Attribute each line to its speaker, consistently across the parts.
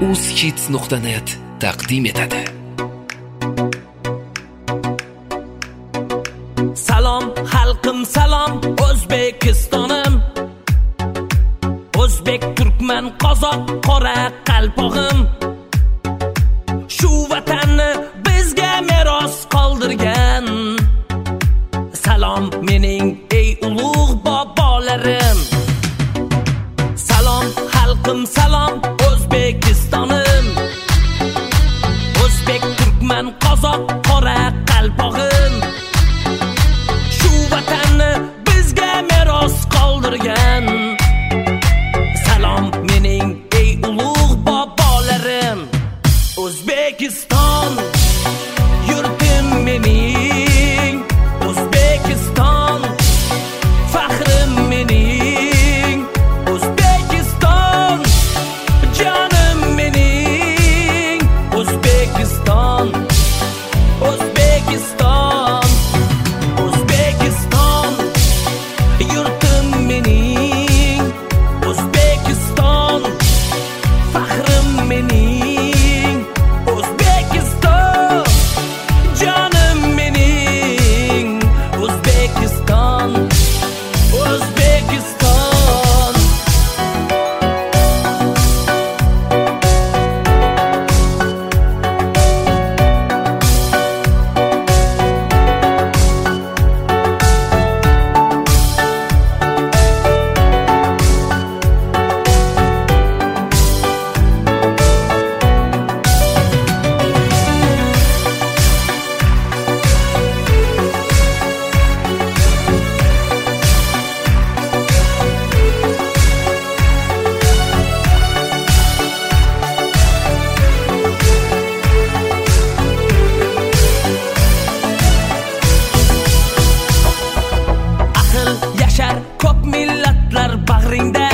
Speaker 1: uzhits.net taqdim etadi.
Speaker 2: Salom xalqim, salom O'zbekistonim. O'zbek, turkman, qozoq, qora qalpog'im. Shu vatanni bizga meros qoldirgan. Salom mening ey ulug' bobolarim. Salom xalqim, salom O'zbekistonim. O'zbek, turkman, qozoq, qora qalpog'im. Shu vatanni bizga meros qoldirgan. Salom mening ey ulug' bobolarim. O'zbekiston yurtim mening. O'zbekiston faxrim mening. O'zbekiston jonim mening. O'zbekiston, O'zbekiston, O'zbekiston yurtim mening. O'zbekiston faxrim mening. O'zbekiston jonim mening. O'zbekiston, O'zbekiston. Yashar ko'p millatlar bag'ringda.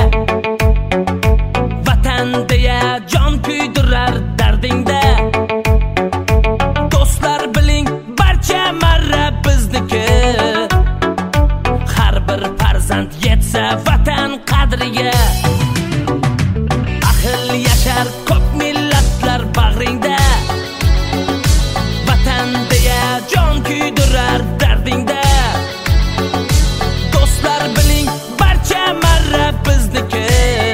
Speaker 2: Vatan deya jon kuydirar dardingda. Do'stlar biling, barcha marra bizniki. Har bir farzand yetsa vatan qadriga. Ahil yashar ko'p millatlar bag'ringda. Vatan deya jon kuydirar dardingda. Do'stlar biling, barcha marra bizniki.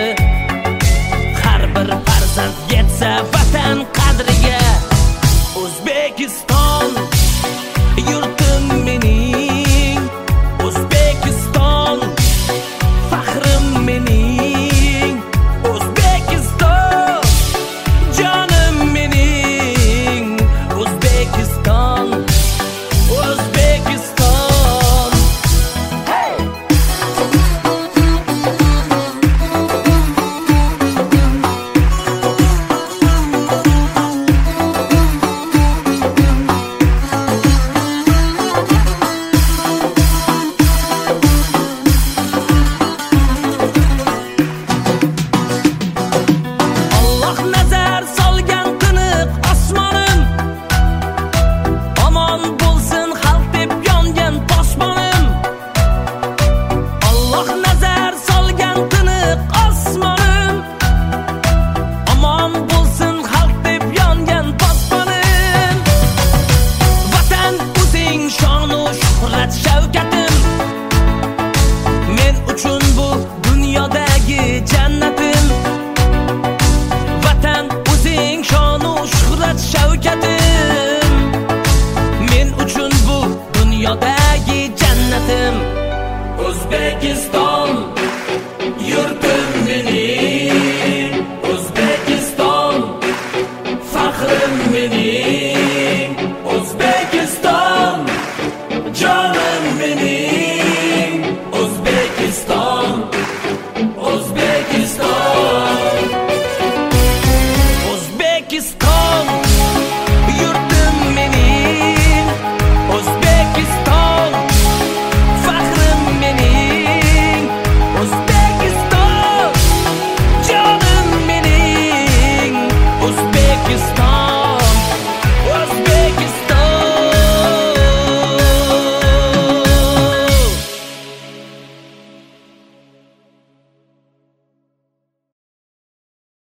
Speaker 2: Har bir farzand yetsa vatan qadriga. O'zbekiston yurtim mening. O'zbekiston faxrim mening. O'zbekiston jonim mening. O'zbekiston, O'zbekiston. Hey! Alloh nazar solgan tiniq osmonim. Omon bo'lsin xalq deb yongan posmonim. Alloh nazar solgan tiniq osmonim. Omon bo'lsin xalq deb yongan posmonim. Vatan o'zing shonu shuhrat shavkatim. Men uchun bu dunyodagi jannatim. Vatan o'zing shonu shuhrat shavkatim. Men uchun bu dunyodagi jannatim. O'zbekiston